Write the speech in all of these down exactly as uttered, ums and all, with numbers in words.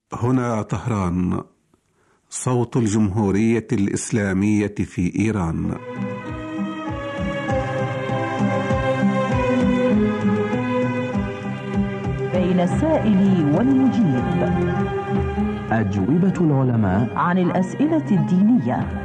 هنا طهران، صوت الجمهورية الإسلامية في إيران. بين السائل والمجيب، أجوبة العلماء عن الأسئلة الدينية.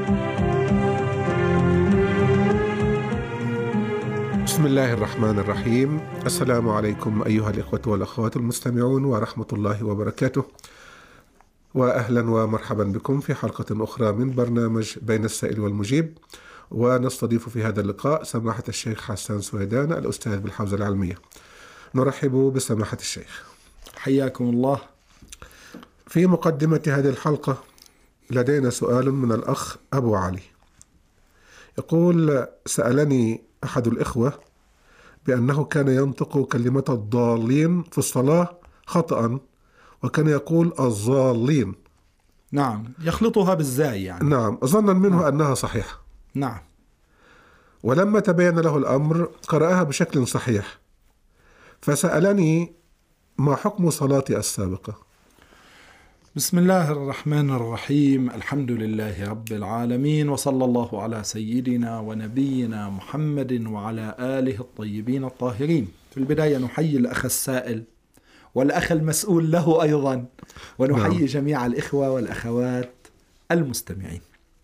بسم الله الرحمن الرحيم. السلام عليكم أيها الإخوة والأخوات المستمعون ورحمة الله وبركاته، وأهلا ومرحبا بكم في حلقة أخرى من برنامج بين السائل والمجيب. ونستضيف في هذا اللقاء سماحة الشيخ حسان سويدان، الأستاذ بالحوزة العلمية. نرحب بسماحة الشيخ. حياكم الله. في مقدمة هذه الحلقة لدينا سؤال من الأخ أبو علي، يقول: سألني أحد الإخوة بأنه كان ينطق كلمة الضالين في الصلاة خطأ، وكان يقول الضالين. نعم، يخلطها بالزاي يعني. نعم، ظنا منه نعم. أنها صحيحة. نعم. ولما تبين له الأمر قرأها بشكل صحيح، فسألني ما حكم صلاتي السابقة؟ بسم الله الرحمن الرحيم، الحمد لله رب العالمين، وصلى الله على سيدنا ونبينا محمد وعلى آله الطيبين الطاهرين. في البداية نحيي الأخ السائل والأخ المسؤول له أيضا، ونحيي نعم. جميع الإخوة والأخوات المستمعين.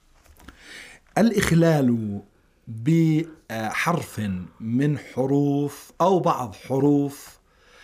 الإخلال بحرف من حروف أو بعض حروف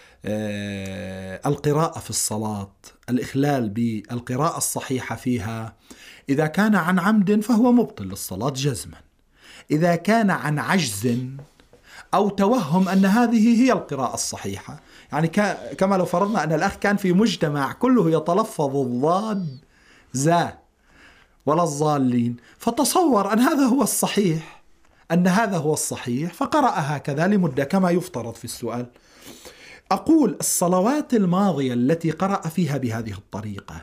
القراءة في الصلاة، الإخلال بالقراءة الصحيحة فيها، إذا كان عن عمد فهو مبطل للصلاة جزما. إذا كان عن عجز أو توهم أن هذه هي القراءة الصحيحة، يعني كما لو فرضنا أن الأخ كان في مجتمع كله يتلفظ الضاد زا ولا الضالين، فتصور أن هذا هو الصحيح، أن هذا هو الصحيح فقرأ هكذا لمدة كما يفترض في السؤال. أقول الصلوات الماضية التي قرأ فيها بهذه الطريقة،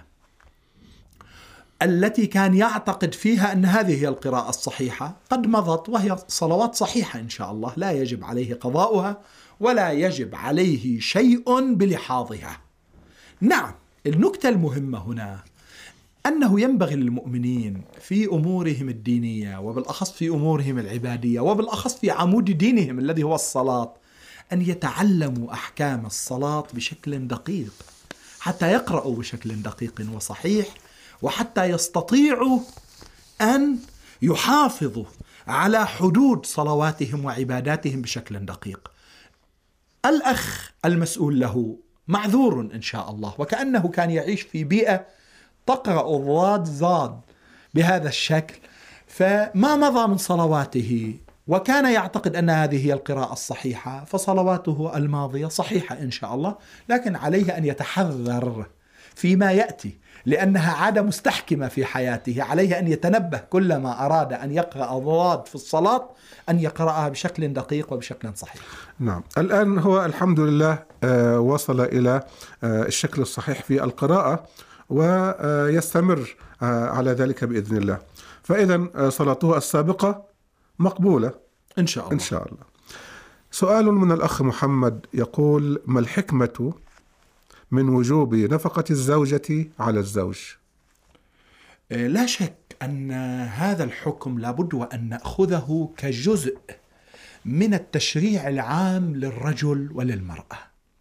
التي كان يعتقد فيها أن هذه هي القراءة الصحيحة، قد مضت وهي صلوات صحيحة إن شاء الله، لا يجب عليه قضاؤها ولا يجب عليه شيء بلحاظها. نعم، النكتة المهمة هنا أنه ينبغي للمؤمنين في أمورهم الدينية، وبالأخص في أمورهم العبادية، وبالأخص في عمود دينهم الذي هو الصلاة، أن يتعلموا أحكام الصلاة بشكل دقيق، حتى يقرأوا بشكل دقيق وصحيح، وحتى يستطيعوا أن يحافظوا على حدود صلواتهم وعباداتهم بشكل دقيق. الأخ المسؤول له معذور إن شاء الله، وكأنه كان يعيش في بيئة تقرأ الضاد زاد بهذا الشكل، فما مضى من صلواته وكان يعتقد أن هذه هي القراءة الصحيحة، فصلواته الماضية صحيحة إن شاء الله، لكن عليه أن يتحذر فيما يأتي، لأنها عادة مستحكمة في حياته. عليه أن يتنبه كلما أراد أن يقرأ ضاد في الصلاة أن يقرأها بشكل دقيق وبشكل صحيح. نعم، الآن هو الحمد لله آه وصل إلى آه الشكل الصحيح في القراءة، ويستمر آه على ذلك بإذن الله، فإذا آه صلاته السابقة مقبولة إن شاء الله. إن شاء الله. سؤال من الأخ محمد يقول: ما الحكمة من وجوب نفقة الزوجة على الزوج؟ لا شك أن هذا الحكم لابد وأن نأخذه كجزء من التشريع العام للرجل وللمرأة.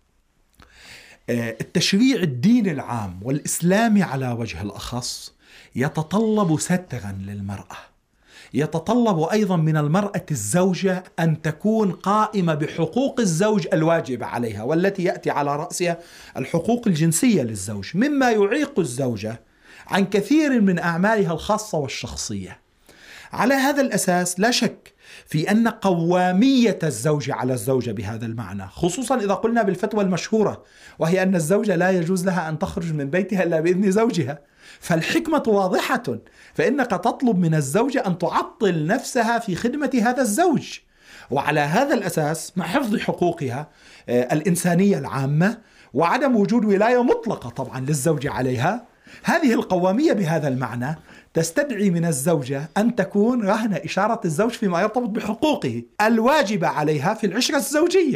التشريع الديني العام والإسلامي على وجه الأخص يتطلب سترا للمرأة، يتطلب أيضا من المرأة الزوجة أن تكون قائمة بحقوق الزوج الواجبة عليها، والتي يأتي على رأسها الحقوق الجنسية للزوج، مما يعيق الزوجة عن كثير من أعمالها الخاصة والشخصية. على هذا الأساس لا شك في أن قوامية الزوج على الزوجة بهذا المعنى، خصوصا إذا قلنا بالفتوى المشهورة، وهي أن الزوجة لا يجوز لها أن تخرج من بيتها إلا بإذن زوجها، فالحكمة واضحة، فإنك تطلب من الزوجة أن تعطل نفسها في خدمة هذا الزوج، وعلى هذا الأساس مع حفظ حقوقها الإنسانية العامة وعدم وجود ولاية مطلقة طبعا للزوج عليها، هذه القوامية بهذا المعنى تستدعي من الزوجة أن تكون رهن إشارة الزوج فيما يرتبط بحقوقه الواجبة عليها في العشرة الزوجية،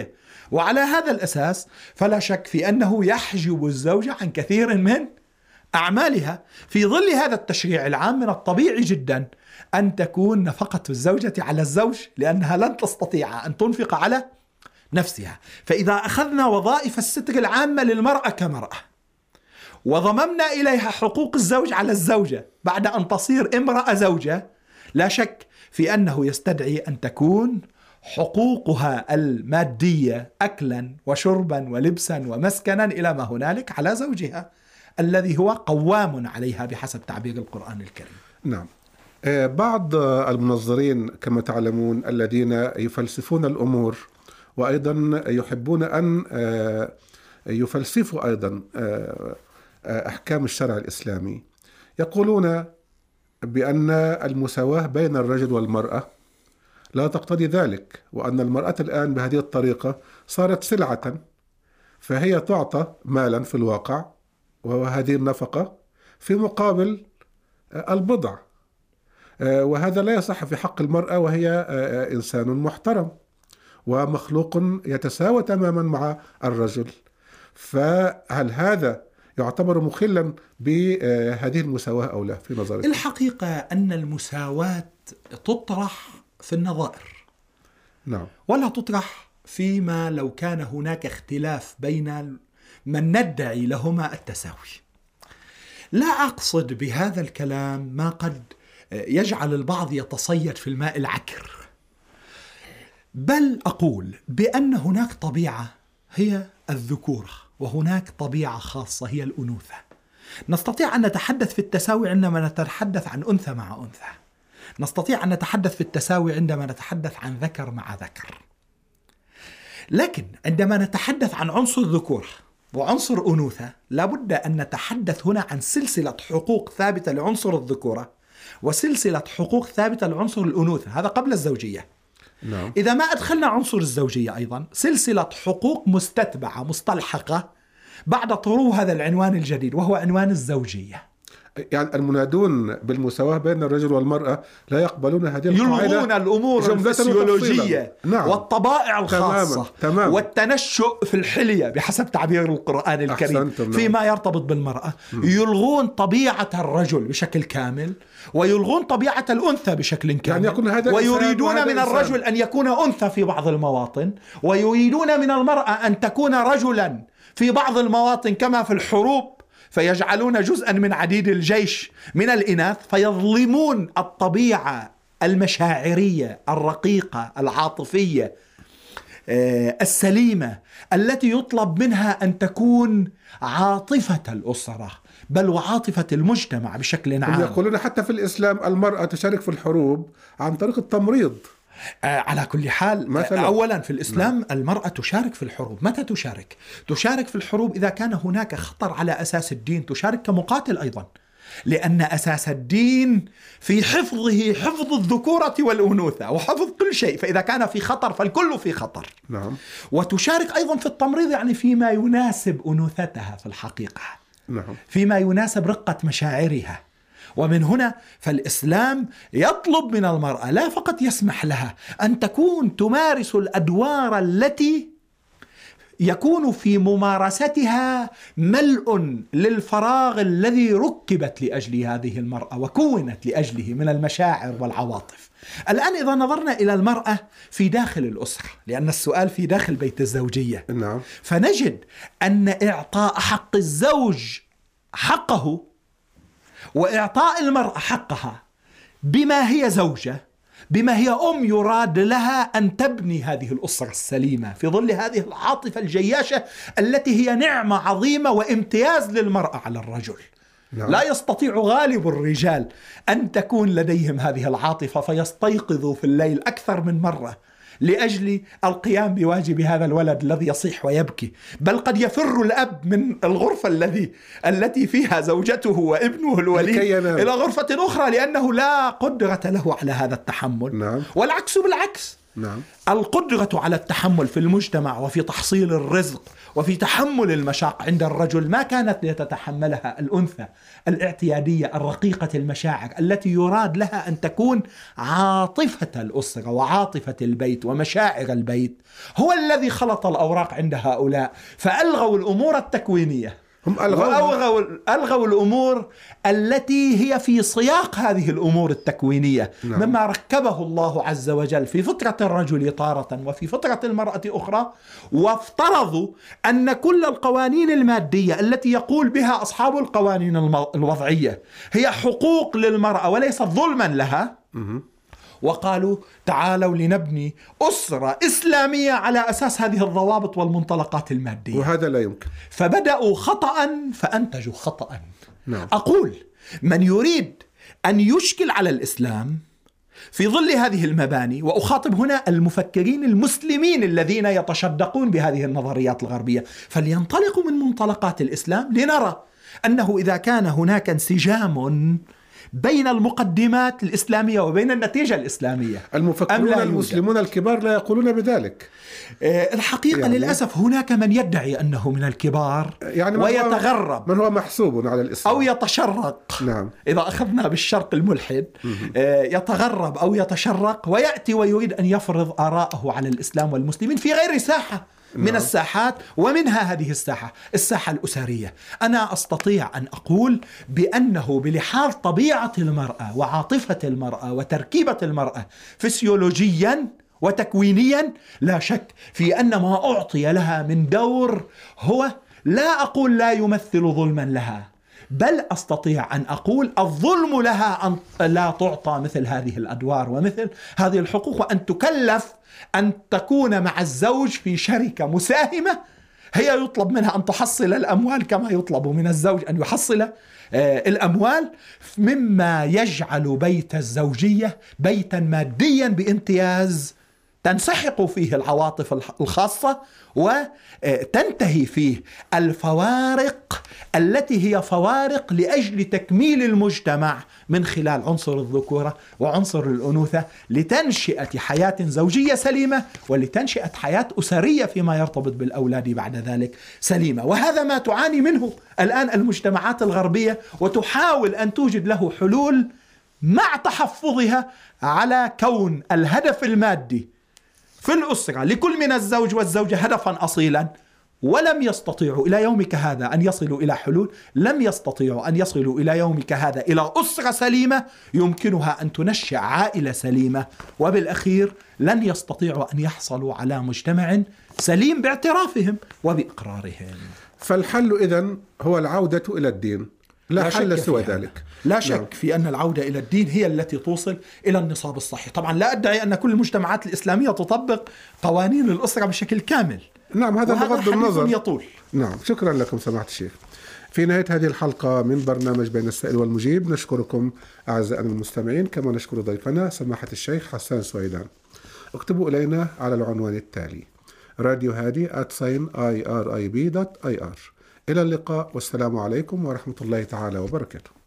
وعلى هذا الأساس فلا شك في أنه يحجب الزوجة عن كثير من أعمالها. في ظل هذا التشريع العام من الطبيعي جدا أن تكون نفقة الزوجة على الزوج، لأنها لن تستطيع أن تنفق على نفسها. فإذا أخذنا وظائف الستر العامة للمرأة كمرأة وضممنا إليها حقوق الزوج على الزوجة بعد أن تصير امرأة زوجة، لا شك في أنه يستدعي أن تكون حقوقها المادية أكلا وشربا ولبسا ومسكنا إلى ما هنالك على زوجها الذي هو قوام عليها بحسب تعبير القرآن الكريم. نعم. بعض المنظرين كما تعلمون الذين يفلسفون الأمور وأيضا يحبون أن يفلسفوا أيضا أحكام الشرع الإسلامي يقولون بأن المساواة بين الرجل والمرأة لا تقتضي ذلك، وأن المرأة الآن بهذه الطريقة صارت سلعة، فهي تعطى مالا في الواقع وهذه النفقة في مقابل البضع، وهذا لا يصح في حق المرأة وهي إنسان محترم ومخلوق يتساوى تماما مع الرجل. فهل هذا يعتبر مخلا بهذه المساواة أو لا في نظرك؟ الحقيقة أن المساواة تطرح في النظائر، نعم، ولا تطرح فيما لو كان هناك اختلاف بين من ندعي لهما التساوي. لا أقصد بهذا الكلام ما قد يجعل البعض يتصيد في الماء العكر، بل أقول بأن هناك طبيعة هي الذكورة وهناك طبيعة خاصة هي الأنوثة. نستطيع أن نتحدث في التساوي عندما نتحدث عن أنثى مع أنثى، نستطيع أن نتحدث في التساوي عندما نتحدث عن ذكر مع ذكر، لكن عندما نتحدث عن عنصر ذكورة وعنصر أنوثة لابد أن نتحدث هنا عن سلسلة حقوق ثابتة لعنصر الذكورة وسلسلة حقوق ثابتة لعنصر الأنوثة، هذا قبل الزوجية. نعم. إذا ما أدخلنا عنصر الزوجية أيضا سلسلة حقوق مستتبعة مستلحقة بعد طرو هذا العنوان الجديد وهو عنوان الزوجية. يعني المنادون بالمساواة بين الرجل والمرأة لا يقبلون هذه القاعدة، يلغون الأمور الفسيولوجية نعم. والطبائع الخاصة تمام. تمام. والتنشؤ في الحلية بحسب تعبير القرآن الكريم فيما يرتبط بالمرأة. م. يلغون طبيعة الرجل بشكل كامل ويلغون طبيعة الأنثى بشكل كامل، يعني يكون هذا ويريدون من الرجل إنسان. أن يكون أنثى في بعض المواطن، ويريدون من المرأة أن تكون رجلا في بعض المواطن كما في الحروب، فيجعلون جزءا من عديد الجيش من الإناث، فيظلمون الطبيعة المشاعرية الرقيقة العاطفية السليمة التي يطلب منها أن تكون عاطفة الأسرة بل وعاطفة المجتمع بشكل عام. يقولون حتى في الإسلام المرأة تشارك في الحروب عن طريق التمريض. آه على كل حال مثلا. أولا في الإسلام نعم. المرأة تشارك في الحروب. متى تشارك؟ تشارك في الحروب إذا كان هناك خطر على أساس الدين، تشارك كمقاتل أيضا، لأن أساس الدين في حفظه حفظ الذكورة والأنوثة وحفظ كل شيء، فإذا كان في خطر فالكل في خطر. نعم. وتشارك أيضا في التمريض، يعني فيما يناسب أنوثتها في الحقيقة، نعم. فيما يناسب رقة مشاعرها. ومن هنا فالإسلام يطلب من المرأة لا فقط يسمح لها أن تكون تمارس الأدوار التي يكون في ممارستها ملء للفراغ الذي ركبت لأجل هذه المرأة وكونت لأجله من المشاعر والعواطف. الآن إذا نظرنا إلى المرأة في داخل الأسرة، لأن السؤال في داخل بيت الزوجية، نعم. فنجد أن إعطاء حق الزوج حقه وإعطاء المرأة حقها بما هي زوجة، بما هي أم يراد لها أن تبني هذه الأسرة السليمة في ظل هذه العاطفة الجياشة التي هي نعمة عظيمة وامتياز للمرأة على الرجل. نعم. لا يستطيع غالب الرجال أن تكون لديهم هذه العاطفة فيستيقظوا في الليل أكثر من مرة لأجل القيام بواجب هذا الولد الذي يصيح ويبكي، بل قد يفر الأب من الغرفة الذي التي فيها زوجته وابنه الوليد إلى غرفة أخرى لأنه لا قدرة له على هذا التحمل. نعم. والعكس بالعكس، نعم. القدرة على التحمل في المجتمع وفي تحصيل الرزق وفي تحمل المشاق عند الرجل ما كانت لتتحملها الأنثى الاعتيادية الرقيقة المشاعر التي يراد لها أن تكون عاطفة الأسرة وعاطفة البيت ومشاعر البيت. هو الذي خلط الأوراق عند هؤلاء فألغوا الأمور التكوينية، هم ألغوا, ألغوا الأمور التي هي في سياق هذه الأمور التكوينية. نعم. مما ركبه الله عز وجل في فطرة الرجل تارة وفي فطرة المرأة أخرى، وافترضوا أن كل القوانين المادية التي يقول بها أصحاب القوانين الوضعية هي حقوق للمرأة وليست ظلما لها. م- وقالوا تعالوا لنبني أسرة إسلامية على أساس هذه الضوابط والمنطلقات المادية، وهذا لا يمكن. فبدأوا خطأ فأنتجوا خطأ. نعم. أقول من يريد أن يشكل على الإسلام في ظل هذه المباني، وأخاطب هنا المفكرين المسلمين الذين يتشدقون بهذه النظريات الغربية، فلينطلقوا من منطلقات الإسلام لنرى أنه إذا كان هناك انسجام بين المقدمات الإسلامية وبين النتيجة الإسلامية. المفكرون المسلمون الكبار لا يقولون بذلك. الحقيقة يعني للأسف هناك من يدعي أنه من الكبار يعني من ويتغرب، من هو محسوب على الإسلام أو يتشرق. نعم. إذا أخذنا بالشرق الملحد يتغرب أو يتشرق ويأتي ويريد أن يفرض آراءه على الإسلام والمسلمين في غير ساحة من نعم. الساحات، ومنها هذه الساحة الساحة الأسرية. أنا أستطيع أن أقول بأنه بلحاظ طبيعة المرأة وعاطفة المرأة وتركيبة المرأة فسيولوجيا وتكوينيا لا شك في أن ما أعطي لها من دور هو، لا أقول لا يمثل ظلما لها، بل أستطيع أن أقول الظلم لها أن لا تعطى مثل هذه الأدوار ومثل هذه الحقوق، وأن تكلف أن تكون مع الزوج في شركة مساهمة هي يطلب منها أن تحصل الأموال كما يطلب من الزوج أن يحصل الأموال، مما يجعل بيت الزوجية بيتا ماديا بامتياز تنسحق فيه العواطف الخاصة وتنتهي فيه الفوارق التي هي فوارق لأجل تكميل المجتمع من خلال عنصر الذكورة وعنصر الأنوثة لتنشئة حياة زوجية سليمة ولتنشئة حياة أسرية فيما يرتبط بالأولاد بعد ذلك سليمة. وهذا ما تعاني منه الآن المجتمعات الغربية، وتحاول أن توجد له حلول مع تحفظها على كون الهدف المادي في الأسرة لكل من الزوج والزوجة هدفا أصيلا، ولم يستطيعوا إلى يومك هذا أن يصلوا إلى حلول، لم يستطيعوا أن يصلوا إلى يومك هذا إلى أسرة سليمة يمكنها أن تنشئ عائلة سليمة، وبالأخير لن يستطيعوا أن يحصلوا على مجتمع سليم باعترافهم وبإقرارهم. فالحل إذن هو العودة إلى الدين، لا, لا حل سوى ذلك. لا شك نعم. في أن العودة إلى الدين هي التي توصل إلى النصاب الصحي. طبعا لا أدعي أن كل المجتمعات الإسلامية تطبق قوانين الأسرة بشكل كامل، نعم هذا بغض النظر يطول. نعم. شكرا لكم سماحة الشيخ. في نهاية هذه الحلقة من برنامج بين السائل والمجيب نشكركم أعزائنا المستمعين، كما نشكر ضيفنا سماحة الشيخ حسان سويدان. اكتبوا إلينا على العنوان التالي راديو هادي آت ساين آي آر آي بي دوت آي آر. إلى اللقاء والسلام عليكم ورحمة الله تعالى وبركاته.